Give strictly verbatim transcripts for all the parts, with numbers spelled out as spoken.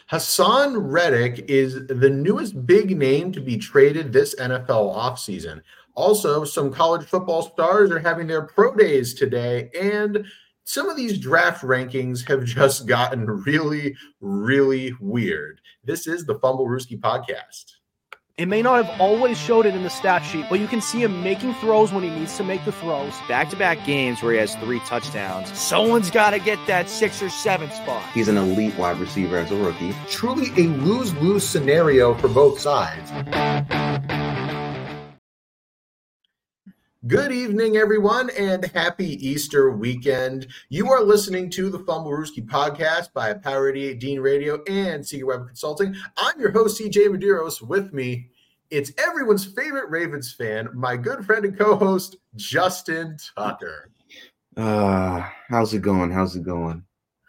Hassan Reddick is the newest big name to be traded this N F L offseason. Also, some college football stars are having their pro days today, and some of these draft rankings have just gotten really, really weird. This is the Fumble Rooski podcast. It may not have always showed it in the stat sheet, but you can see him making throws when he needs to make the throws. Back-to-back games where he has three touchdowns. Someone's got to get that six or seven spot. He's an elite wide receiver as a rookie. Truly a lose-lose scenario for both sides. Good evening, everyone, and happy Easter weekend. You are listening to the Fumble Rooski podcast by Power eighty-eight Dean Radio and Secret Web Consulting. I'm your host, C J Medeiros. With me, it's everyone's favorite Ravens fan, my good friend and co-host, Justin Tucker. Uh, how's it going? How's it going?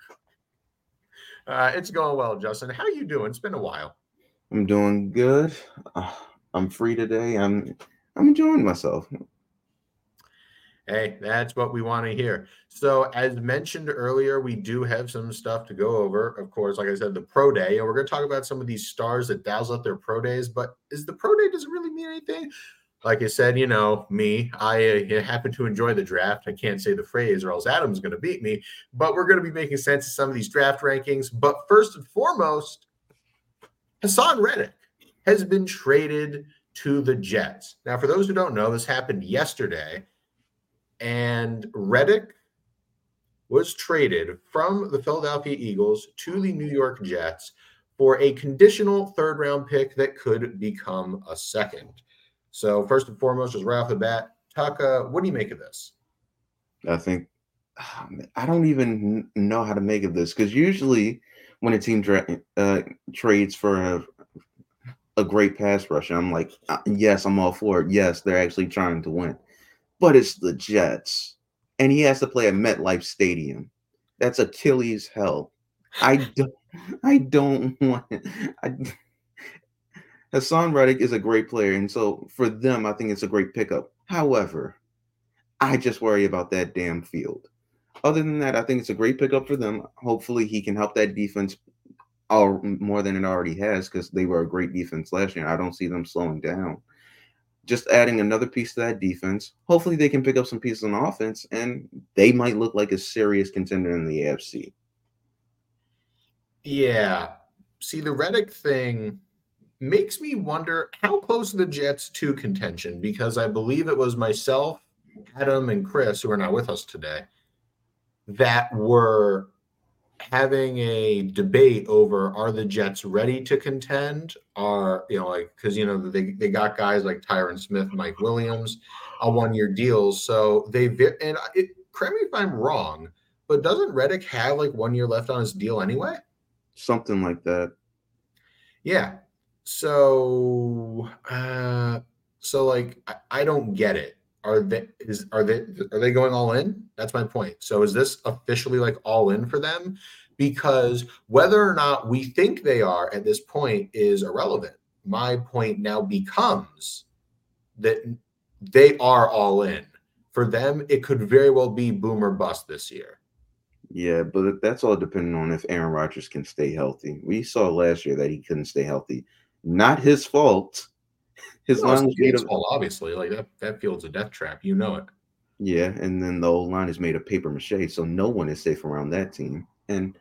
Uh, it's going well, Justin. How you doing? It's been a while. I'm doing good. Uh, I'm free today. I'm I'm enjoying myself. Hey, that's what we want to hear. So as mentioned earlier, we do have some stuff to go over. Of course, like I said, the pro day, and we're going to talk about some of these stars that dazzle out their pro days. But is the pro day doesn't really mean anything? Like I said, you know, me, I uh, happen to enjoy the draft. I can't say the phrase or else Adam's going to beat me. But we're going to be making sense of some of these draft rankings. But first and foremost, Hassan Reddick has been traded to the Jets. Now, for those who don't know, this happened yesterday. And Reddick was traded from the Philadelphia Eagles to the New York Jets for a conditional third-round pick that could become a second. So first and foremost, just right off the bat, Tucker, what do you make of this? I think I don't even know how to make of this because usually when a team tra- uh, trades for a, a great pass rusher, I'm like, yes, I'm all for it. Yes, they're actually trying to win. But it's the Jets, and he has to play at MetLife Stadium. That's Achilles hell. I don't, I don't want it. I, Hassan Reddick is a great player, and so for them, I think it's a great pickup. However, I just worry about that damn field. Other than that, I think it's a great pickup for them. Hopefully, he can help that defense all, more than it already has because they were a great defense last year. I don't see them slowing down. Just adding another piece to that defense. Hopefully they can pick up some pieces on offense, and they might look like a serious contender in the A F C. Yeah. See, the Reddick thing makes me wonder how close are the Jets to contention, because I believe it was myself, Adam, and Chris, who are not with us today, that were having a debate over, are the Jets ready to contend? Are, you know, like, because, you know, they, they got guys like Tyron Smith, Mike Williams on one-year deals. So they, and it, correct me if I'm wrong, but doesn't Reddick have like one year left on his deal anyway? Something like that. Yeah. So, uh, so like, I, I don't get it. Are they is are they are they going all in? That's my point. So is this officially like all in for them? Because whether or not we think they are at this point is irrelevant. My point now becomes that they are all in. For them, it could very well be boom or bust this year. Yeah, but that's all depending on if Aaron Rodgers can stay healthy. We saw last year that he couldn't stay healthy. Not his fault. His no, line was made of of, obviously, like that, that field's a death trap. You know it. Yeah, and then the whole line is made of paper mache, so no one is safe around that team. And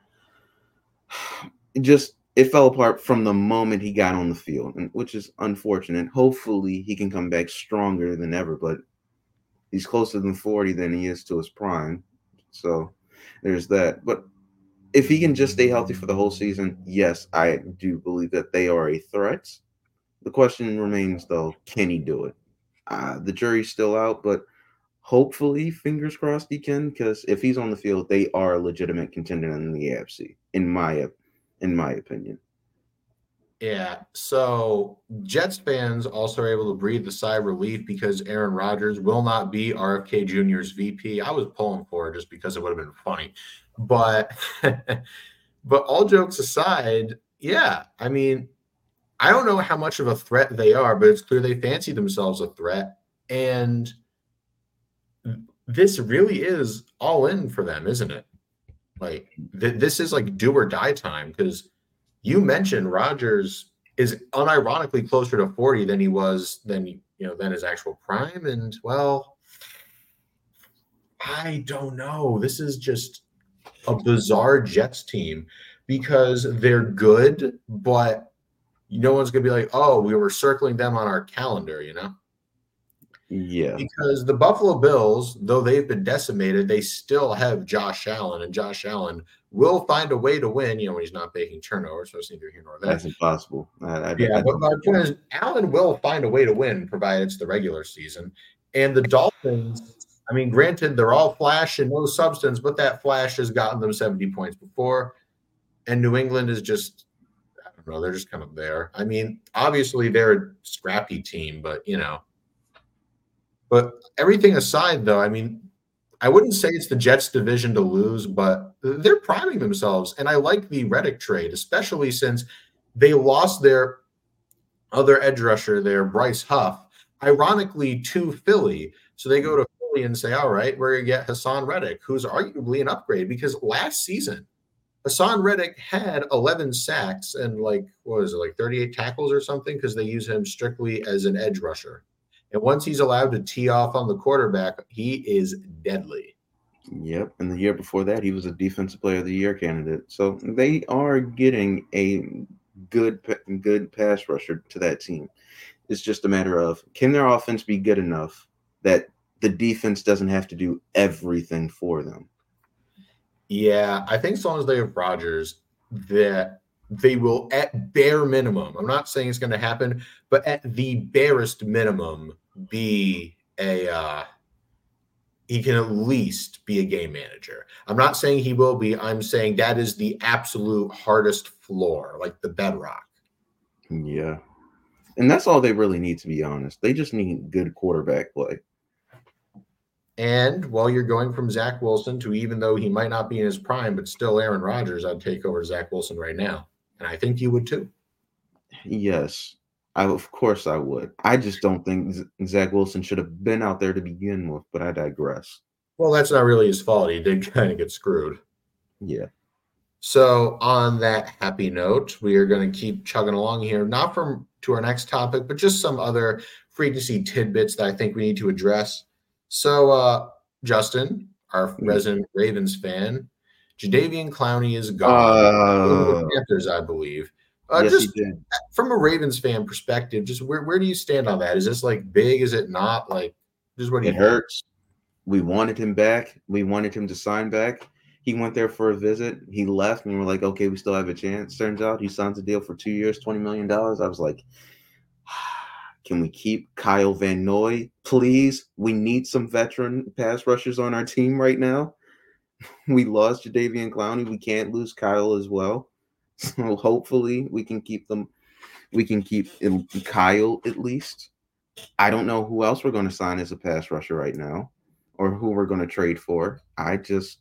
it just it fell apart from the moment he got on the field, and which is unfortunate. Hopefully, he can come back stronger than ever, but he's closer than forty than he is to his prime. So there's that. But if he can just stay healthy for the whole season, yes, I do believe that they are a threat. The question remains, though, can he do it? Uh, the jury's still out, but hopefully, fingers crossed, he can. Because if he's on the field, they are a legitimate contender in the A F C, in my in my opinion. Yeah. So Jets fans also are able to breathe a sigh of relief because Aaron Rodgers will not be R F K Junior's V P. I was pulling for it just because it would have been funny, but but all jokes aside, yeah. I mean, I don't know how much of a threat they are, but it's clear they fancy themselves a threat. And this really is all in for them, isn't it? Like, th- this is like do or die time because you mentioned Rodgers is unironically closer to forty than he was than you know than his actual prime. And well, I don't know. This is just a bizarre Jets team because they're good, but no one's gonna be like, oh, we were circling them on our calendar, you know? Yeah. Because the Buffalo Bills, though they've been decimated, they still have Josh Allen, and Josh Allen will find a way to win, you know, when he's not making turnovers. So it's neither here nor there. That's impossible. I, I, yeah, I, but my point is, Allen will find a way to win, provided it's the regular season. And the Dolphins, I mean, granted, they're all flash and no substance, but that flash has gotten them seventy points before. And New England is just, I don't know, they're just kind of there. I mean, obviously they're a scrappy team, but, you know. But everything aside, though, I mean, I wouldn't say it's the Jets' division to lose, but they're priming themselves. And I like the Reddick trade, especially since they lost their other edge rusher there, Bryce Huff, ironically to Philly. So they go to Philly and say, all right, we're going to get Hassan Reddick, who's arguably an upgrade because last season, Hassan Reddick had eleven sacks and like, what was it, like thirty-eight tackles or something because they use him strictly as an edge rusher. And once he's allowed to tee off on the quarterback, he is deadly. Yep. And the year before that, he was a Defensive Player of the Year candidate. So they are getting a good, good pass rusher to that team. It's just a matter of, can their offense be good enough that the defense doesn't have to do everything for them? Yeah, I think as long as they have Rodgers, that they will, at bare minimum, I'm not saying it's going to happen, but at the barest minimum, be a uh, he can at least be a game manager. I'm not saying he will be. I'm saying that is the absolute hardest floor, like the bedrock. Yeah. And that's all they really need, to be honest. They just need good quarterback play. And while you're going from Zach Wilson to, even though he might not be in his prime, but still Aaron Rodgers, I'd take over Zach Wilson right now. And I think you would too. Yes, I, of course I would. I just don't think Z- Zach Wilson should have been out there to begin with, but I digress. Well, that's not really his fault. He did kind of get screwed. Yeah. So on that happy note, we are going to keep chugging along here, not from to our next topic, but just some other free agency tidbits that I think we need to address. So, uh, Justin, our mm-hmm. resident Ravens fan, Jadeveon Clowney is gone. Uh, the Panthers, I believe. Uh, yes, just he did. From a Ravens fan perspective, just where, where do you stand on that? Is this like big? Is it not? Like, just what do you It think? hurts. We wanted him back. We wanted him to sign back. He went there for a visit. He left, and we're like, okay, we still have a chance. Turns out he signs a deal for two years, twenty million dollars. I was like, can we keep Kyle Van Noy, please? We need some veteran pass rushers on our team right now. We lost Jadeveon Clowney. We can't lose Kyle as well. So hopefully we can keep them. We can keep Kyle at least. I don't know who else we're going to sign as a pass rusher right now, or who we're going to trade for. I just,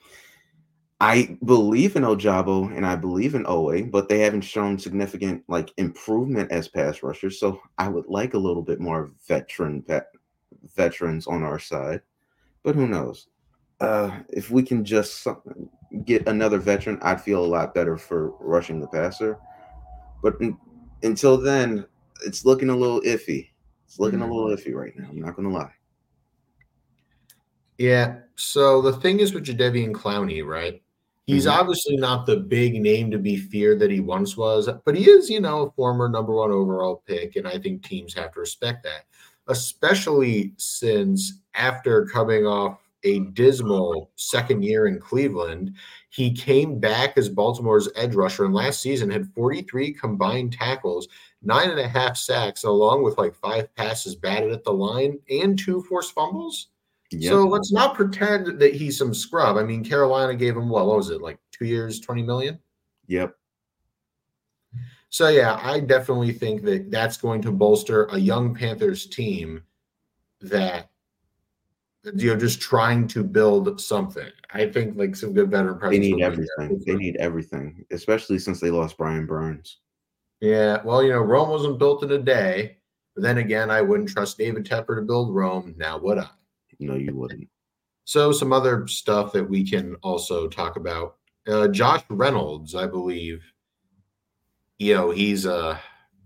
I believe in Ojabo and I believe in Owe, but they haven't shown significant like improvement as pass rushers. So I would like a little bit more veteran veterans on our side, but who knows? Uh, if we can just get another veteran, I'd feel a lot better for rushing the passer. But in, until then, it's looking a little iffy. It's looking mm-hmm. a little iffy right now. I'm not going to lie. Yeah. So the thing is with Jadeveon Clowney, right? He's mm-hmm. obviously not the big name to be feared that he once was, but he is, you know, a former number one overall pick, and I think teams have to respect that, especially since after coming off a dismal second year in Cleveland, he came back as Baltimore's edge rusher, and last season had forty-three combined tackles, nine and a half sacks, along with like five passes batted at the line and two forced fumbles. Yep. So let's not pretend that he's some scrub. I mean, Carolina gave him, what, what was it, like two years, twenty million? Yep. So, yeah, I definitely think that that's going to bolster a young Panthers team that, you know, just trying to build something. I think like some good veteran presence. They need everything. They need everything, especially since they lost Brian Burns. Yeah, well, you know, Rome wasn't built in a day. But then again, I wouldn't trust David Tepper to build Rome. Now would I? No, you wouldn't. So some other stuff that we can also talk about. Uh, Josh Reynolds, I believe, you know, he's uh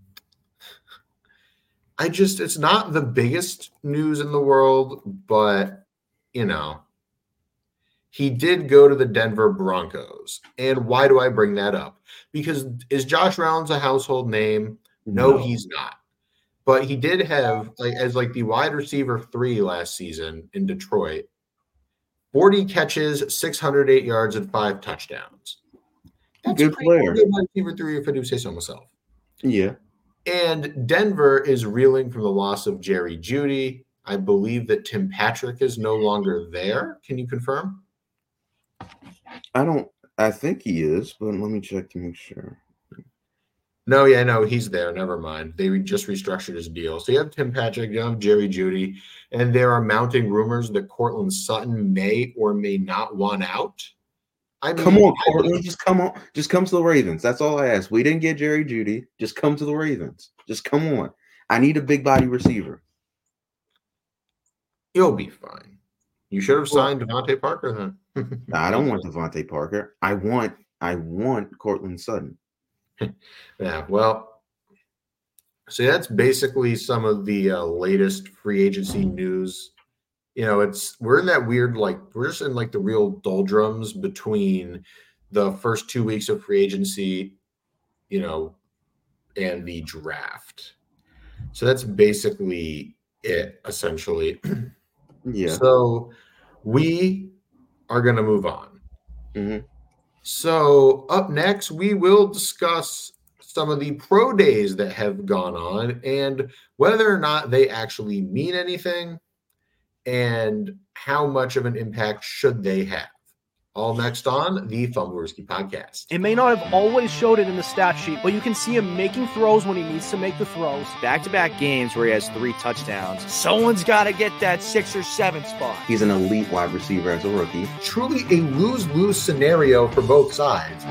I just it's not the biggest news in the world, but you know, he did go to the Denver Broncos. And why do I bring that up? Because is Josh Reynolds a household name? No, No. he's not. But he did have like as like the wide receiver three last season in Detroit, forty catches, six hundred eight yards, and five touchdowns. That's Good player. Good wide receiver three, if I do say so myself. Yeah. And Denver is reeling from the loss of Jerry Jeudy. I believe that Tim Patrick is no longer there. Can you confirm? I don't I think he is, but let me check to make sure. No, yeah, no, he's there. Never mind. They just restructured his deal. So you have Tim Patrick, you have Jerry Jeudy, and there are mounting rumors that Cortland Sutton may or may not want out. I mean, come on, Cortland, just come on. Just come to the Ravens. That's all I ask. We didn't get Jerry Jeudy. Just come to the Ravens. Just come on. I need a big body receiver. You'll be fine. You should have signed Devontae Parker then. I don't want Devontae Parker. I want I want Cortland Sutton. Yeah, well, so that's basically some of the uh, latest free agency news. You know, it's we're in that weird, like we're just in like the real doldrums between the first two weeks of free agency, you know, and the draft. So that's basically it, essentially. Yeah. So we are going to move on. Mm-hmm. So up next, we will discuss some of the pro days that have gone on and whether or not they actually mean anything and how much of an impact should they have. All next on the Fumblerski podcast. It may not have always showed it in the stat sheet, but you can see him making throws when he needs to make the throws. Back-to-back games where he has three touchdowns. Someone's got to get that six or seven spot. He's an elite wide receiver as a rookie. Truly a lose-lose scenario for both sides.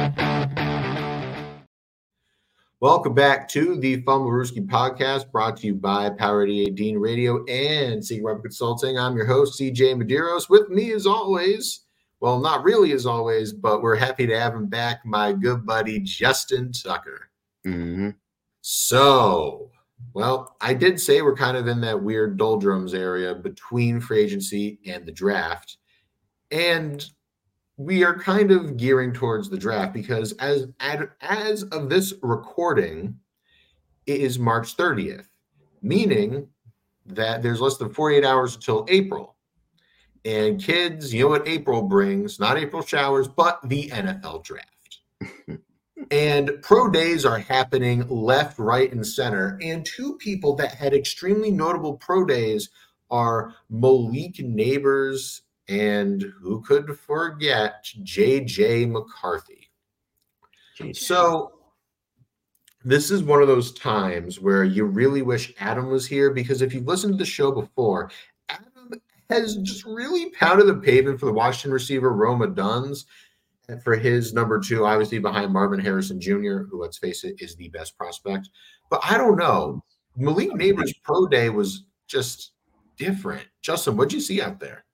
Welcome back to the Fumblerski podcast, brought to you by Power eighty-eight Dean Radio and Secret Weapon Consulting. I'm your host, C J Medeiros. With me, as always, well, not really as always, but we're happy to have him back, my good buddy, Justin Tucker. Mm-hmm. So, well, I did say we're kind of in that weird doldrums area between free agency and the draft. And we are kind of gearing towards the draft because as, as of this recording, it is March thirtieth, meaning that there's less than forty-eight hours until April. And kids, you know what April brings, not April showers, but the N F L draft. And pro days are happening left, right, and center. And two people that had extremely notable pro days are Malik Nabers and who could forget J J McCarthy. So this is one of those times where you really wish Adam was here, because if you've listened to the show before, Adam has just really pounded the pavement for the Washington receiver Roma Duns, and for his number two, obviously behind Marvin Harrison Junior, who, let's face it, is the best prospect. But I don't know. Malik Nabers' pro day was just different. Justin, what'd you see out there?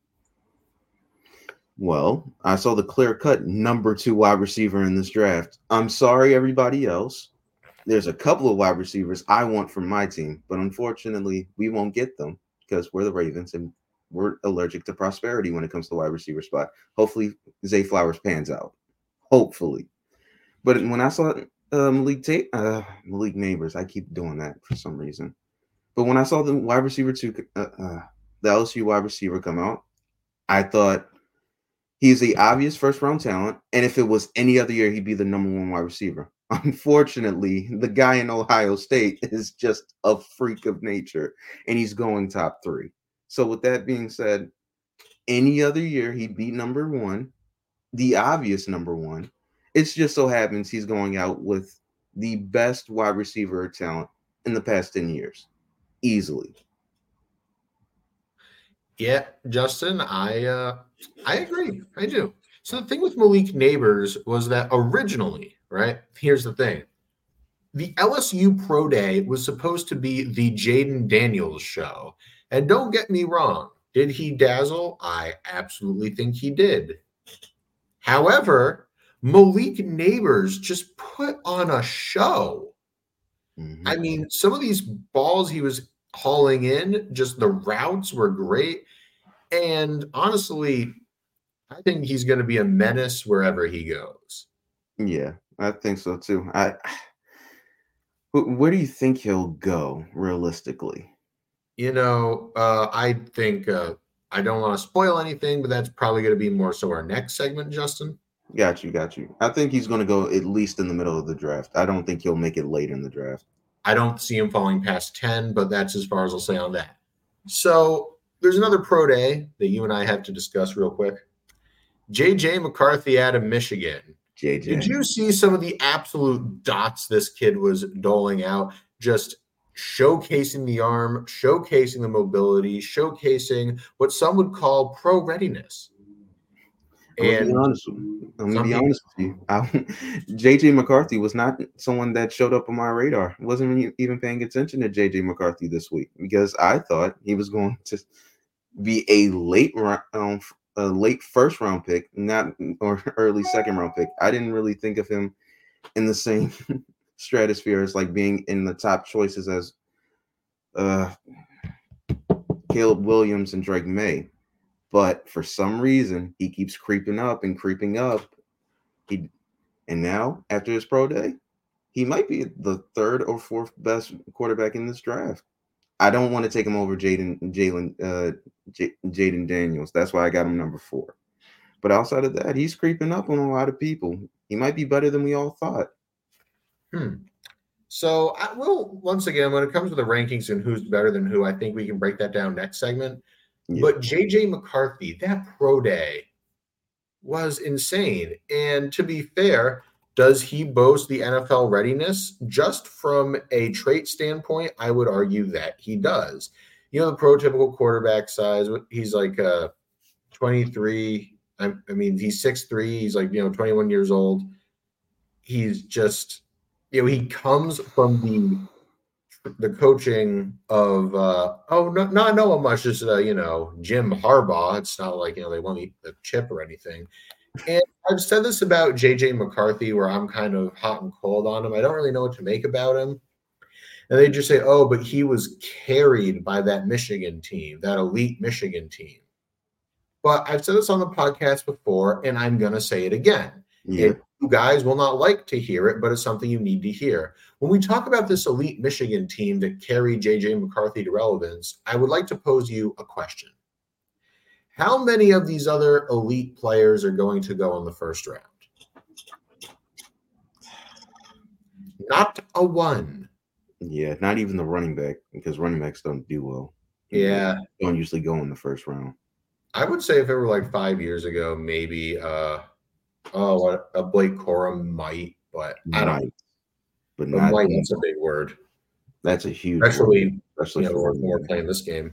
Well, I saw the clear-cut number two wide receiver in this draft. I'm sorry, everybody else. There's a couple of wide receivers I want from my team, but unfortunately, we won't get them because we're the Ravens and we're allergic to prosperity when it comes to wide receiver spot. Hopefully, Zay Flowers pans out. Hopefully. But when I saw uh, Malik Tate, uh, Malik Nabers, I keep doing that for some reason. But when I saw the wide receiver two, uh, uh, the L S U wide receiver come out, I thought he's the obvious first-round talent, and if it was any other year, he'd be the number one wide receiver. Unfortunately, the guy in Ohio State is just a freak of nature, and he's going top three. So with that being said, any other year, he'd be number one, the obvious number one. It just so happens he's going out with the best wide receiver talent in the past ten years, easily. Yeah, Justin, I uh, I agree. I do. So the thing with Malik Nabers was that originally, right, here's the thing. The L S U Pro Day was supposed to be the Jaden Daniels show. And don't get me wrong. Did he dazzle? I absolutely think he did. However, Malik Neighbors just put on a show. Mm-hmm. I mean, some of these balls he was hauling in, just the routes were great. And honestly, I think he's going to be a menace wherever he goes. Yeah, I think so too. I where do you think he'll go realistically? You know, uh, I think uh, I don't want to spoil anything, but that's probably going to be more so our next segment, Justin. Got you, got you. I think he's going to go at least in the middle of the draft. I don't think he'll make it late in the draft. I don't see him falling past ten, but that's as far as I'll say on that. So there's another pro day that you and I have to discuss real quick. J J McCarthy out of Michigan. J J. Did you see some of the absolute dots this kid was doling out? Just showcasing the arm, showcasing the mobility, showcasing what some would call pro readiness. And honest, let me be honest with you. I, J J McCarthy was not someone that showed up on my radar. I wasn't even paying attention to J J McCarthy this week because I thought he was going to be a late round, a late first round pick, not or early second round pick. I didn't really think of him in the same stratosphere as like being in the top choices as uh, Caleb Williams and Drake May. But for some reason, he keeps creeping up and creeping up. He and now after his pro day, he might be the third or fourth best quarterback in this draft. I don't want to take him over Jaden Jalen uh, J- Jaden Daniels. That's why I got him number four. But outside of that, he's creeping up on a lot of people. He might be better than we all thought. Hmm. So I will once again, when it comes to the rankings and who's better than who, I think we can break that down next segment. Yeah. But J J McCarthy, that pro day was insane. And to be fair, does he boast the N F L readiness? Just from a trait standpoint, I would argue that he does. You know, the prototypical quarterback size, he's like uh, twenty-three. I, I mean, he's six three. He's like, you know, twenty-one years old. He's just, you know, he comes from the the coaching of uh oh no not no much just uh, you know Jim Harbaugh. It's not like you know they won the, the chip or anything. And I've said this about J J McCarthy where I'm kind of hot and cold on him. I don't really know what to make about him. And they just say, oh, but he was carried by that Michigan team, that elite Michigan team. But I've said this on the podcast before, and I'm gonna say it again. Yeah. It, you guys will not like to hear it, but it's something you need to hear. When we talk about this elite Michigan team that carried J J McCarthy to relevance, I would like to pose you a question. How many of these other elite players are going to go in the first round? Not a one. Yeah, not even the running back, because running backs don't do well. Yeah. They don't usually go in the first round. I would say if it were like five years ago, maybe uh oh a Blake Corum might, but I don't know. But, but not might, that's a big word. That's a huge Especially, word. Especially you know, we're, we're playing this game.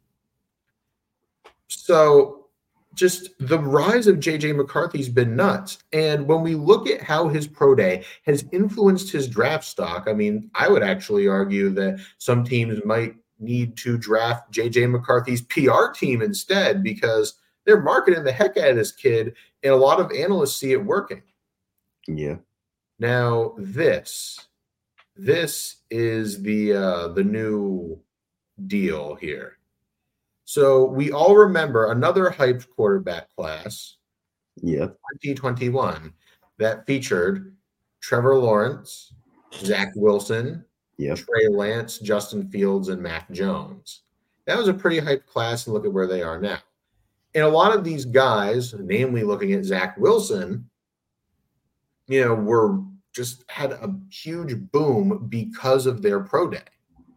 So just the rise of J J McCarthy's been nuts. And when we look at how his pro day has influenced his draft stock, I mean, I would actually argue that some teams might need to draft J J McCarthy's P R team instead because they're marketing the heck out of this kid, and a lot of analysts see it working. Yeah. Now, this, this is the uh, the new deal here. So we all remember another hyped quarterback class, yeah, twenty twenty-one, that featured Trevor Lawrence, Zach Wilson, yep. Trey Lance, Justin Fields, and Mac Jones. That was a pretty hyped class, and look at where they are now. And a lot of these guys, namely looking at Zach Wilson, you know, were just had a huge boom because of their pro day.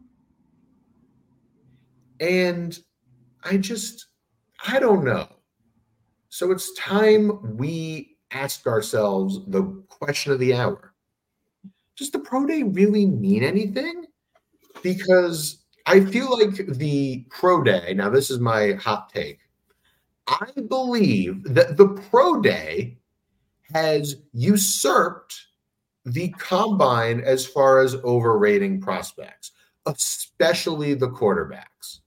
And I just, I don't know. So it's time we ask ourselves the question of the hour. Does the pro day really mean anything? Because I feel like the pro day, now this is my hot take, I believe that the pro day has usurped the combine as far as overrating prospects, especially the quarterbacks.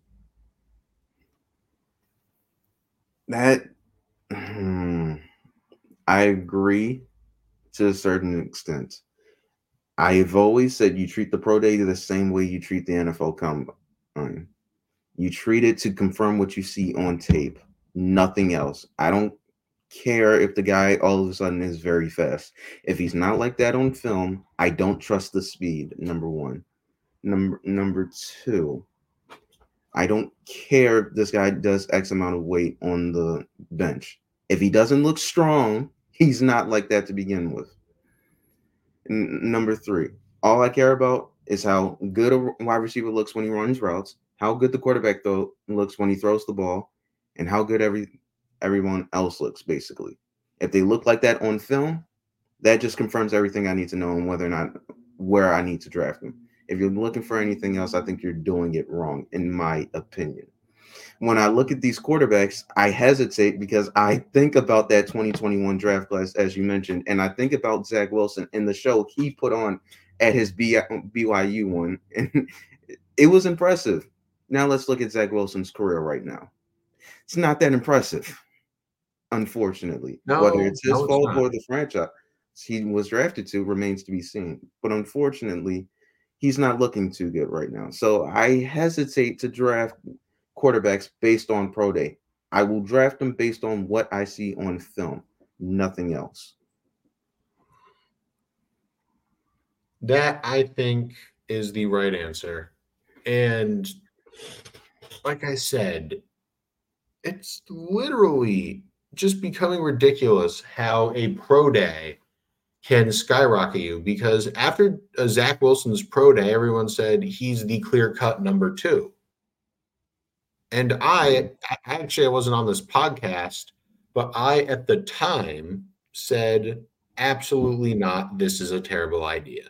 That, hmm, I agree. to a certain extent. I've always said you treat the pro day the same way you treat the N F L combine. You treat it to confirm what you see on tape, nothing else. I don't care if the guy all of a sudden is very fast. If he's not like that on film, I don't trust the speed, number one. Number number two, I don't care if this guy does X amount of weight on the bench. If he doesn't look strong, he's not like that to begin with. N- number three, all I care about is how good a wide receiver looks when he runs routes, how good the quarterback though looks when he throws the ball, and how good every everyone else looks, basically. If they look like that on film, that just confirms everything I need to know on whether or not where I need to draft them. If you're looking for anything else, I think you're doing it wrong, in my opinion. When I look at these quarterbacks, I hesitate because I think about that twenty twenty-one draft class, as you mentioned, and I think about Zach Wilson and the show he put on at his B Y U one, and it was impressive. Now let's look at Zach Wilson's career right now. It's not that impressive, unfortunately. No, Whether it's his no, it's fault not. or the franchise he was drafted to remains to be seen. But unfortunately, he's not looking too good right now. So I hesitate to draft quarterbacks based on pro day. I will draft them based on what I see on film, nothing else. That, I think, is the right answer. And like I said, it's literally just becoming ridiculous how a pro day can skyrocket you, because after uh, Zach Wilson's pro day, everyone said he's the clear-cut number two. And I, actually, I wasn't on this podcast, but I, at the time, said, absolutely not, this is a terrible idea.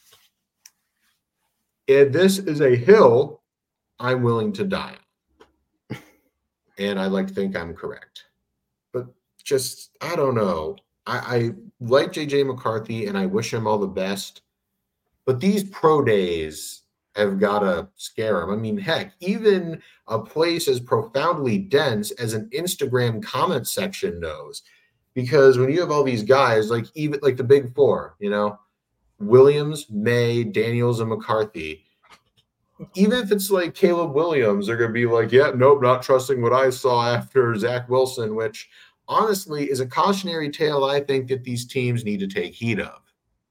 And this is a hill I'm willing to die on. And I like to think I'm correct. But just, I don't know. I, I like J J McCarthy, and I wish him all the best. But these pro days have got to scare him. I mean, heck, even a place as profoundly dense as an Instagram comment section knows. Because when you have all these guys, like even like the big four, you know, Williams, May, Daniels, and McCarthy, even if it's like Caleb Williams, they're going to be like, yeah, nope, not trusting what I saw after Zach Wilson, which honestly is a cautionary tale I think that these teams need to take heed of.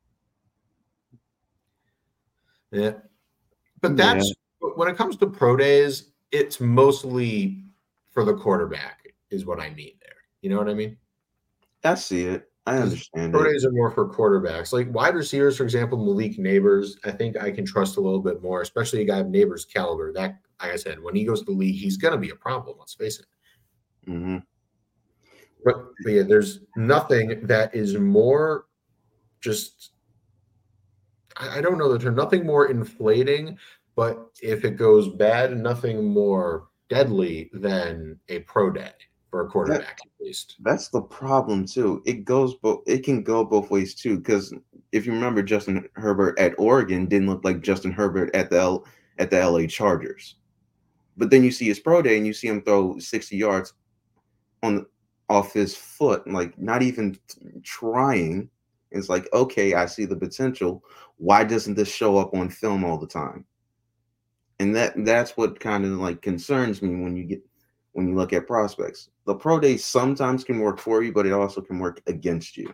Yeah. But that's yeah. When it comes to pro days, it's mostly for the quarterback is what I mean there. You know what I mean? I see it. I understand pro it. days are more for quarterbacks. Like wide receivers, for example, Malik Neighbors, I think I can trust a little bit more, especially a guy of Neighbors' caliber. That, like I said, when he goes to the league, he's going to be a problem. Let's face it. Mm-hmm. But, but yeah, there's nothing that is more just, I, I don't know the term, nothing more inflating, but if it goes bad, nothing more deadly than a pro day for a quarterback, that, at least. That's the problem too. It goes both. It can go both ways too. Because if you remember, Justin Herbert at Oregon didn't look like Justin Herbert at the L, at the L A Chargers. But then you see his pro day and you see him throw sixty yards on off his foot, like not even trying. It's like, okay, I see the potential. Why doesn't this show up on film all the time? And that that's what kind of like concerns me when you get when you look at prospects. The pro day sometimes can work for you, but it also can work against you.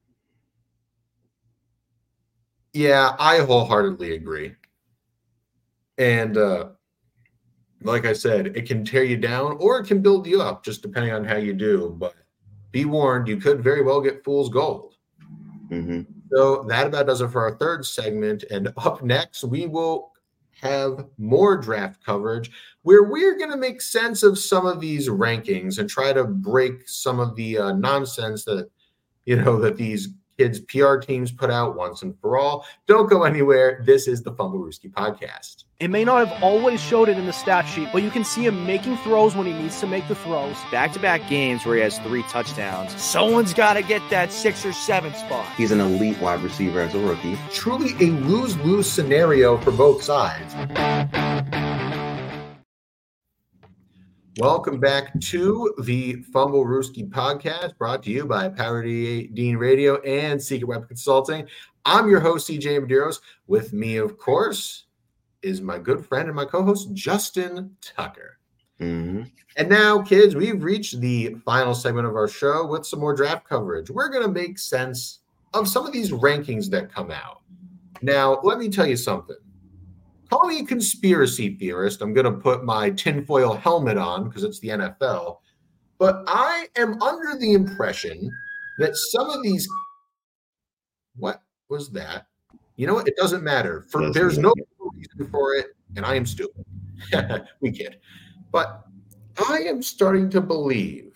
Yeah, I wholeheartedly agree. And uh, like I said, it can tear you down or it can build you up, just depending on how you do. But be warned, you could very well get fool's gold. Mm-hmm. So that about does it for our third segment. And up next, we will have more draft coverage where we're going to make sense of some of these rankings and try to break some of the uh, nonsense that, you know, that these kids' P R teams put out once and for all. Don't go anywhere. This is the Fumblerooski Podcast. It may not have always showed it in the stat sheet, but you can see him making throws when he needs to make the throws. Back-to-back games where he has three touchdowns. Someone's got to get that six or seven spot. He's an elite wide receiver as a rookie. Truly a lose-lose scenario for both sides. Welcome back to the Fumble Rooski podcast, brought to you by Power Dean Radio and Secret Weapon Consulting. I'm your host, C J Medeiros. With me, of course, is my good friend and my co-host, Justin Tucker. Mm-hmm. And now, kids, we've reached the final segment of our show with some more draft coverage. We're going to make sense of some of these rankings that come out. Now, let me tell you something. Call me a conspiracy theorist. I'm going to put my tinfoil helmet on because it's the N F L. But I am under the impression that some of these – what was that? You know what? It doesn't matter. For, Doesn't there's matter. no reason for it, and I am stupid. We kid. But I am starting to believe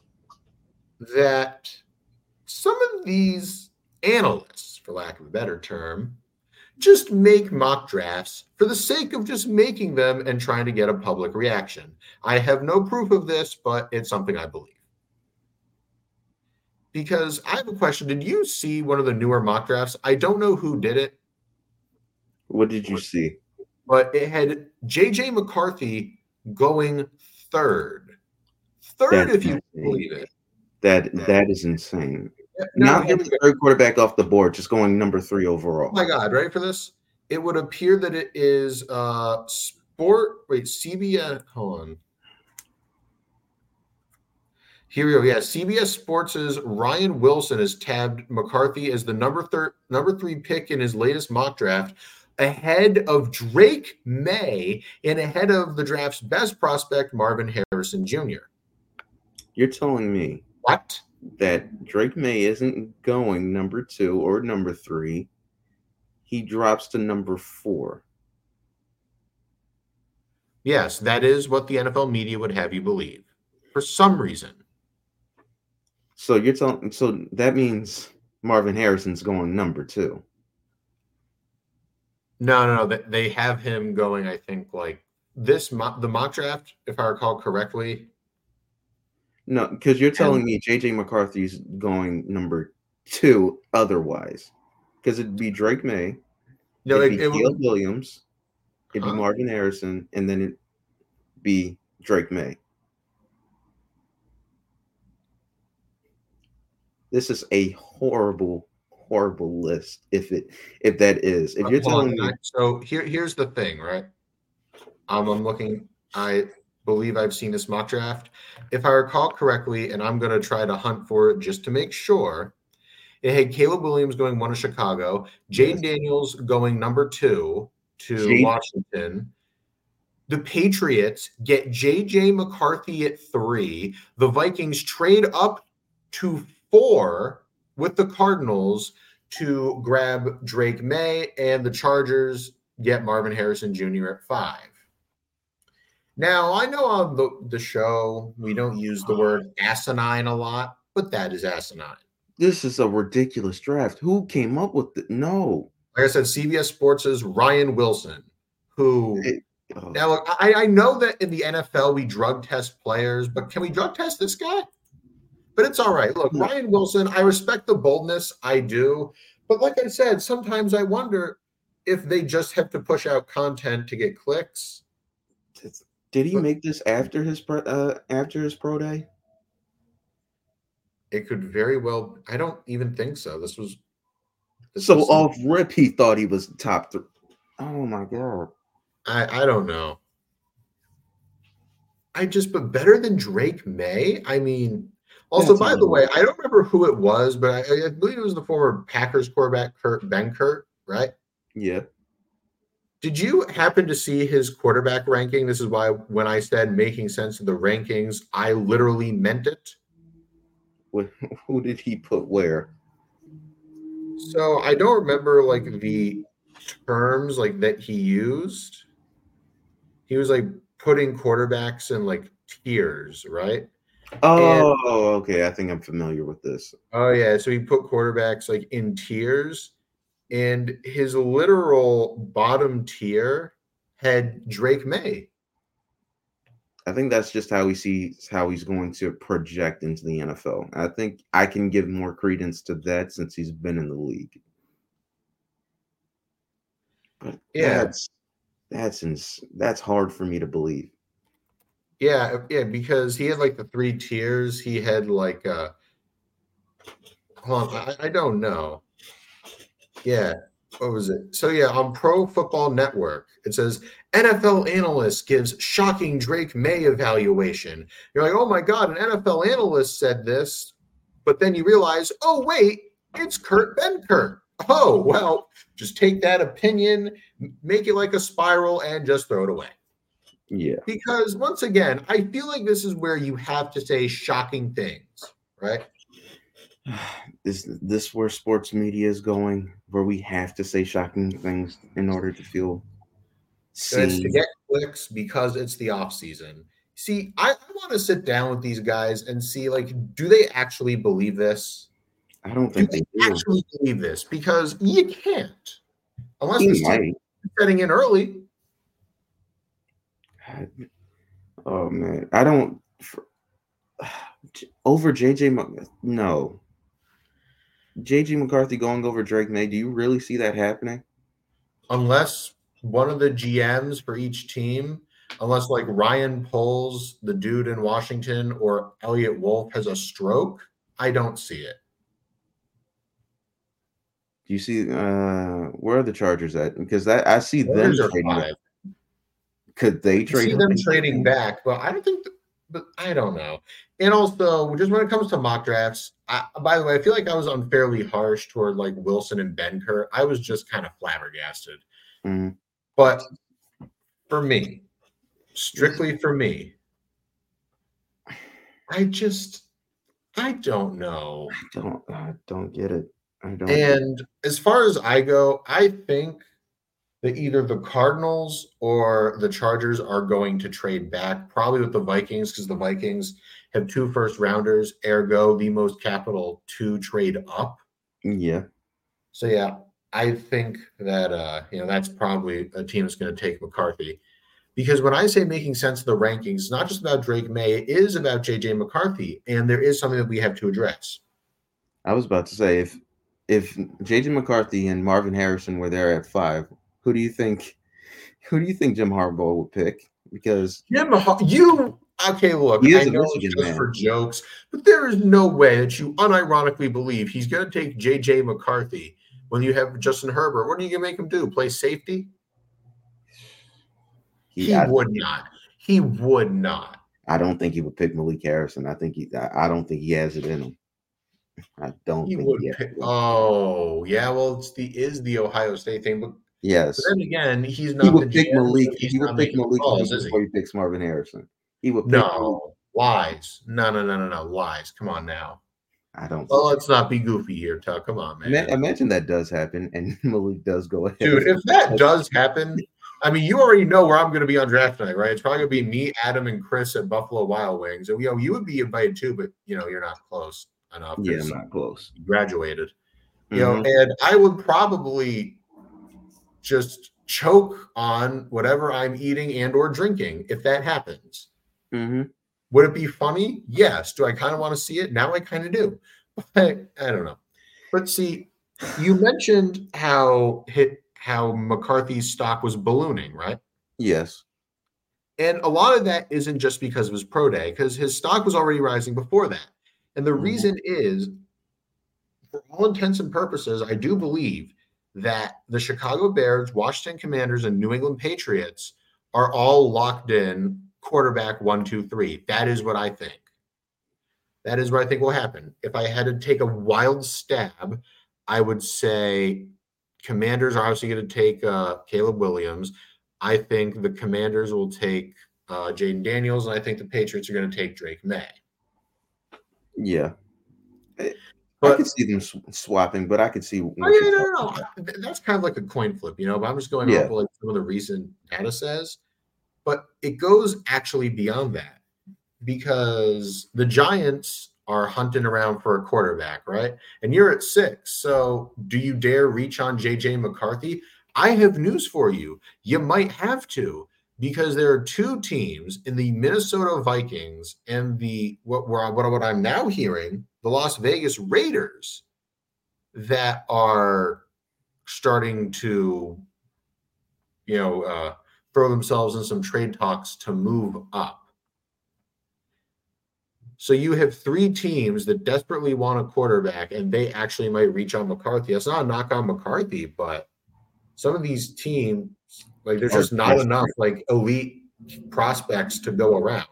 that some of these analysts, for lack of a better term, just make mock drafts for the sake of just making them and trying to get a public reaction. I have no proof of this, but it's something I believe. Because I have a question. Did you see one of the newer mock drafts? I don't know who did it. What did you see? But it had J J McCarthy going third. Third, That's if you insane. believe it. That That is insane. No, Not here the we go. third quarterback off the board, just going number three overall. Oh my God, ready for this? It would appear that it is uh sport. Wait, C B S. Hold on. Here we go. Yeah, C B S Sports' Ryan Wilson has tabbed McCarthy as the number thir- number three pick in his latest mock draft, ahead of Drake May and ahead of the draft's best prospect, Marvin Harrison Junior You're telling me What? that Drake May isn't going number two or number three. He drops to number four. Yes, that is what the N F L media would have you believe. For some reason. So you're telling so that means Marvin Harrison's going number two. No, no, no. They- They have him going, I think, like this mo- the mock draft, if I recall correctly. No, because you're telling me J J McCarthy's going number two otherwise. Because it'd be Drake May, No, it'd it, be it Caleb would. Williams, it'd be Huh? Marvin Harrison, and then it'd be Drake May. This is a horrible, horrible list. If it if that is. If you're Hold on, telling me I- So here, here's the thing, right? Um, I'm looking. I believe I've seen this mock draft. If I recall correctly, and I'm going to try to hunt for it just to make sure, it had Caleb Williams going one to Chicago, Jaden Daniels going number two to Jade- Washington. The Patriots get J J McCarthy at three. The Vikings trade up to four with the Cardinals to grab Drake May, and the Chargers get Marvin Harrison Junior at five. Now, I know on the, the show we don't use the word asinine a lot, but that is asinine. this is a ridiculous draft. Who came up with it? No. Like I said, C B S Sports' Ryan Wilson, who It- oh. now look, I, I know that in the N F L we drug test players, but can we drug test this guy? But it's all right. Look, No. Ryan Wilson, I respect the boldness, I do. But like I said, sometimes I wonder if they just have to push out content to get clicks. Did he But- make this after his pro, uh, after his pro day? It could very well. I don't even think so. This was. This So was some- off rip, he thought he was top three. Oh my god! I I don't know. I just, but better than Drake May. I mean, also That's by the unbelievable. way, I don't remember who it was, but I, I believe it was the former Packers quarterback Kurt Benkert, right? Yeah. Did you happen to see his quarterback ranking? This is why when I said making sense of the rankings, I literally meant it. What, who did he put where? So I don't remember like the terms like that he used. He was like putting quarterbacks in like tiers, right? Oh, okay. I think I'm familiar with this. Oh yeah, so he put quarterbacks like in tiers, and his literal bottom tier had Drake May. I think that's just how he sees how he's going to project into the N F L. I think I can give more credence to that since he's been in the league. But Yeah. that's that's ins- that's hard for me to believe. Yeah, yeah, because he had like the three tiers. He had like uh hold on, I, I don't know. Yeah, what was it? So yeah, on Pro Football Network, it says N F L analyst gives shocking Drake May evaluation. You're like, oh my god, an N F L analyst said this, but then you realize, oh wait, it's Kurt Benkert. Oh well, just take that opinion, make it like a spiral, and just throw it away. Yeah. Because once again, I feel like this is where you have to say shocking things, right? Is this where sports media is going, where we have to say shocking things in order to feel So it's to seen? get clicks because it's the off season. See, I, I want to sit down with these guys and see, like, do they actually believe this? I don't Do think they they do. actually believe this? Because you can't, unless He this team might. is setting in early. I- oh man, I don't for, over J J. Mc- No, J J McCarthy going over Drake May. Do you really see that happening? Unless one of the G Ms for each team, unless like Ryan Poles, the dude in Washington, or Elliot Wolf has a stroke, I don't see it. Do you see uh where are the Chargers at? Because that I see them Chargers are trading. five. Could they I trade see them trading back, but I don't think, th- but I don't know. And also, just when it comes to mock drafts, I, by the way, I feel like I was unfairly harsh toward like Wilson and Benkert. I was just kind of flabbergasted. Mhm. But for me, strictly for me, I just, I don't know. I don't I don't get it. I don't. And as far as I go, I think that either the Cardinals or the Chargers are going to trade back, probably with the Vikings, because the Vikings have two first rounders, ergo the most capital to trade up. Yeah. So yeah, I think that uh, you know that's probably a team that's going to take McCarthy. Because when I say making sense of the rankings, it's not just about Drake May, it is about J J McCarthy, and there is something that we have to address. I was about to say if if J J McCarthy and Marvin Harrison were there at five, who do you think who do you think Jim Harbaugh would pick? Because Jim, you okay? Look, he is I a know Michigan it's just man. for jokes, but there is no way that you unironically believe he's going to take J J McCarthy when you have Justin Herbert. What are you going to make him do? Play safety? He, He I, would not. He would not. I don't think he would pick Malik Harrison. I think he I, I don't think he has it in him. I don't He think would he has pick. it in him. Oh, yeah. Well, it's the is the Ohio State thing, but, Yes. but then again, he's He not the would G pick M. Malik. So he's He would not pick making Malik calls, is before he? he picks Marvin Harrison. He would pick No lies. No, no, no, no, no lies. Come on now. I don't. Well, let's not be goofy here, Tuck. Come on, man. Ima- Imagine that does happen, and Malik does go ahead. Dude, if that does happen, I mean, you already know where I'm going to be on draft night, right? It's probably going to be me, Adam, and Chris at Buffalo Wild Wings. And, you know, you would be invited too, but, you know, you're not close enough. Yeah, 'cause I'm not close. you graduated. You Mhm. know, and I would probably just choke on whatever I'm eating and or drinking if that happens. Mhm. Would it be funny? Yes. Do I kind of want to see it? Now I kind of do. But I don't know. But see, you mentioned how hit how McCarthy's stock was ballooning, right? Yes. And a lot of that isn't just because of his pro day, because his stock was already rising before that. And the Mhm. reason is, for all intents and purposes, I do believe that the Chicago Bears, Washington Commanders, and New England Patriots are all locked in quarterback one, two, three. That is what I think. That is what I think will happen. If I had to take a wild stab, I would say Commanders are obviously going to take uh, Caleb Williams. I think the Commanders will take uh, Jaden Daniels, and I think the Patriots are going to take Drake May. Yeah. I But could see them sw- swapping, but I could see. what oh, yeah, you're no, no, talking no. Th- That's kind of like a coin flip, you know. But I'm just going Yeah. off what like some of the recent data says. But it goes actually beyond that because the Giants are hunting around for a quarterback, right? And you're at six. So do you dare reach on J J McCarthy? I have news for you. You might have to because there are two teams in the Minnesota Vikings and the what what, what I'm now hearing, the Las Vegas Raiders, that are starting to, you know, uh, throw themselves in some trade talks to move up. So you have three teams that desperately want a quarterback, and they actually might reach on McCarthy. That's not a knock on McCarthy, but some of these teams, like there's just not enough like elite prospects to go around.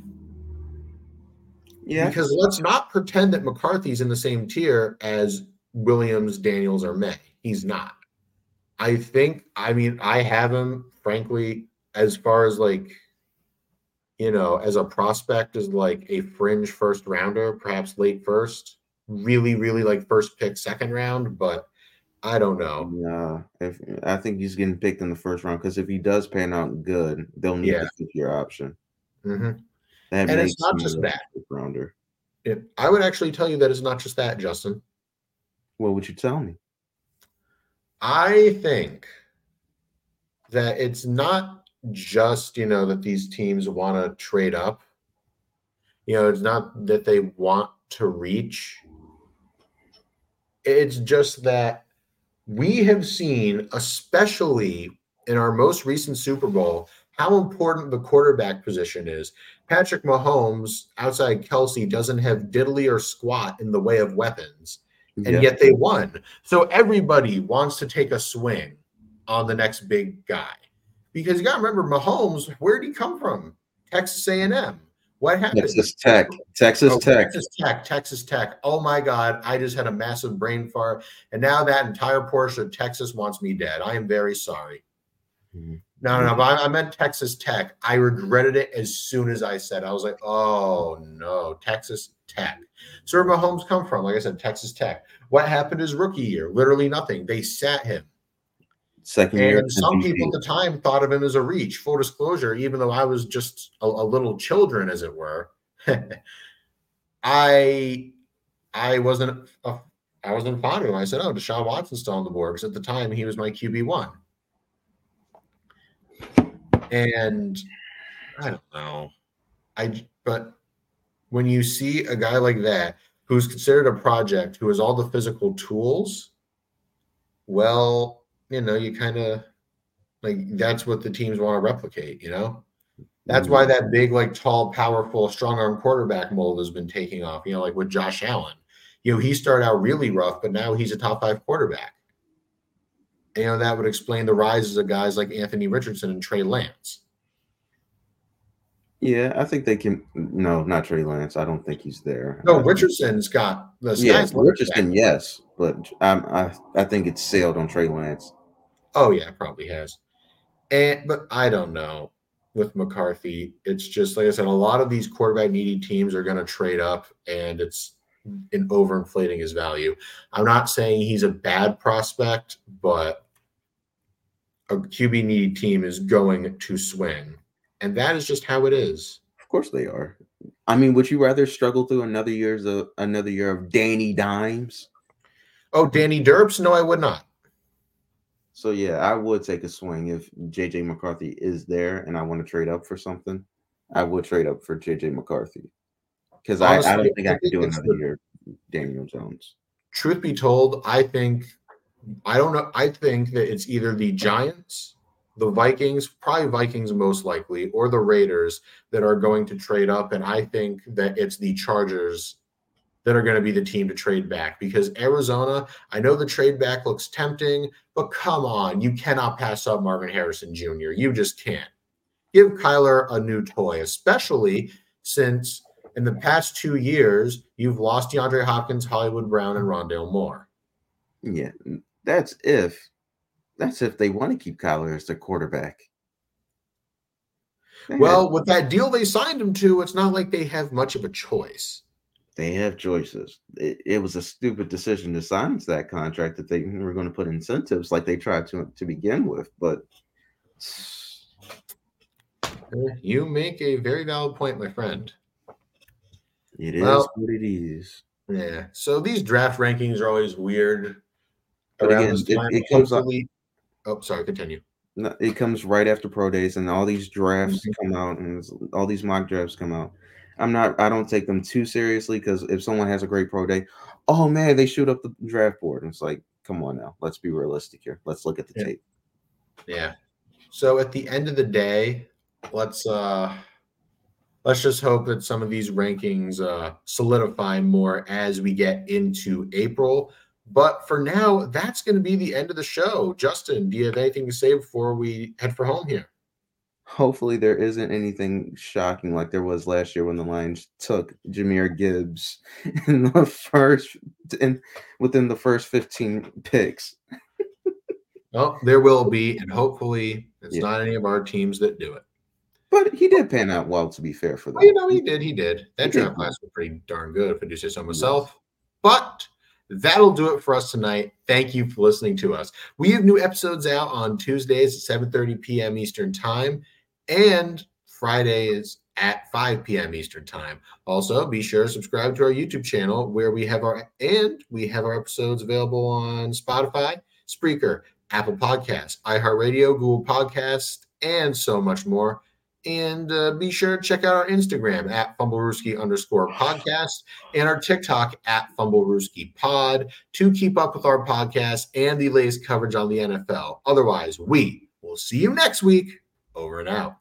Yeah. Because let's not pretend that McCarthy's in the same tier as Williams, Daniels, or May. He's not. I think, I mean, I have him, frankly, as far as like, you know, as a prospect, as like a fringe first rounder, perhaps late first, really, really like first pick, second round, but I don't know. Yeah, if I think he's getting picked in the first round because if he does pan out good, they'll need Yeah. the fifth year option. Mm-hmm. That And makes it's not him just a that. rounder. It, I would actually tell you that it's not just that, Justin. What would you tell me? I think that it's not just, you know, that these teams want to trade up. You know, it's not that they want to reach. It's just that we have seen, especially in our most recent Super Bowl, how important the quarterback position is. Patrick Mahomes, outside Kelsey, doesn't have diddly or squat in the way of weapons, and Yeah. yet they won. So everybody wants to take a swing on the next big guy. Because you got to remember, Mahomes, where did he come from? Texas A and M. What happened? Texas Tech. Texas Oh, Tech. Texas Tech. Texas Tech. Oh my God. I just had a massive brain fart. And now that entire portion of Texas wants me dead. I am very sorry. Mm-hmm. No, no, no. I, I meant Texas Tech. I regretted it as soon as I said it. I was like, oh no, Texas Tech. So where Mahomes come from? Like I said, Texas Tech. What happened his rookie year? Literally nothing. They sat him. Second year. And some M V P. people at the time thought of him as a reach. Full disclosure, even though I was just a, a little children, as it were, I I wasn't a, I wasn't fond of him. I said, "Oh, Deshaun Watson's still on the board," because at the time he was my Q B one. And I don't know, I but when you see a guy like that who's considered a project, who has all the physical tools, well. You know, you kind of like that's what the teams want to replicate, you know? That's why that big, like tall, powerful, strong arm quarterback mold has been taking off, you know, like with Josh Allen. You know, he started out really rough, but now he's a top five quarterback. And, you know, that would explain the rises of guys like Anthony Richardson and Trey Lance. Yeah, I think they can. No, not Trey Lance. I don't think he's there. No, Richardson's got the Yeah, stats. Richardson, yes, but I'm, I I think it's sailed on Trey Lance. Oh yeah, probably has. And but I don't know with McCarthy. It's just like I said, a lot of these quarterback needy teams are going to trade up, and it's in overinflating his value. I'm not saying he's a bad prospect, but a Q B needy team is going to swing, and that is just how it is. Of course they are. I mean, would you rather struggle through another year's of another year of Danny Dimes? Oh, Danny Derps? No, I would not. So yeah, I would take a swing if J J McCarthy is there and I want to trade up for something. I would trade up for J J McCarthy because I, I don't think I could do another year Daniel Jones. Truth be told, I think I don't know. I think that it's either the Giants, the Vikings, probably Vikings most likely, or the Raiders that are going to trade up, and I think that it's the Chargers that are going to be the team to trade back because Arizona, I know the trade back looks tempting, but come on, you cannot pass up Marvin Harrison Junior You just can't. Give Kyler a new toy, especially since in the past two years, you've lost DeAndre Hopkins, Hollywood Brown, and Rondale Moore. Yeah, that's if that's if they want to keep Kyler as their quarterback. They Well, have, with that deal they signed him to, it's not like they have much of a choice. They have choices. It, it was a stupid decision to sign that contract that they were going to put incentives like they tried to to begin with. But You make a very valid point, my friend. It is well, what it is. Yeah. So these draft rankings are always weird. But Around again, this time, it, it comes up. Oh, sorry. Continue. It comes right after pro days, and all these drafts Mm-hmm. come out, and all these mock drafts come out. I'm not. I don't take them too seriously because if someone has a great pro day, oh man, they shoot up the draft board. And it's like, come on now, let's be realistic here. Let's look at the Yeah. tape. Yeah. So at the end of the day, let's uh let's just hope that some of these rankings uh, solidify more as we get into April. But for now, that's going to be the end of the show. Justin, do you have anything to say before we head for home here? Hopefully there isn't anything shocking like there was last year when the Lions took Jahmyr Gibbs in the first in within the first fifteen picks. Well, there will be, and hopefully it's Yeah. not any of our teams that do it. But he did pan out well, to be fair for them. Well, you know, he did. He did. That He draft did. class was pretty darn good, if I do say so Yes. myself. But that'll do it for us tonight. Thank you for listening to us. We have new episodes out on Tuesdays at seven thirty p.m. Eastern Time and Fridays at five p.m. Eastern Time. Also, be sure to subscribe to our YouTube channel where we have our and we have our episodes available on Spotify, Spreaker, Apple Podcasts, iHeartRadio, Google Podcasts, and so much more. And uh, be sure to check out our Instagram at FumbleRooski underscore podcast and our TikTok at FumbleRooski pod to keep up with our podcast and the latest coverage on the N F L. Otherwise, we will see you next week. Over and out.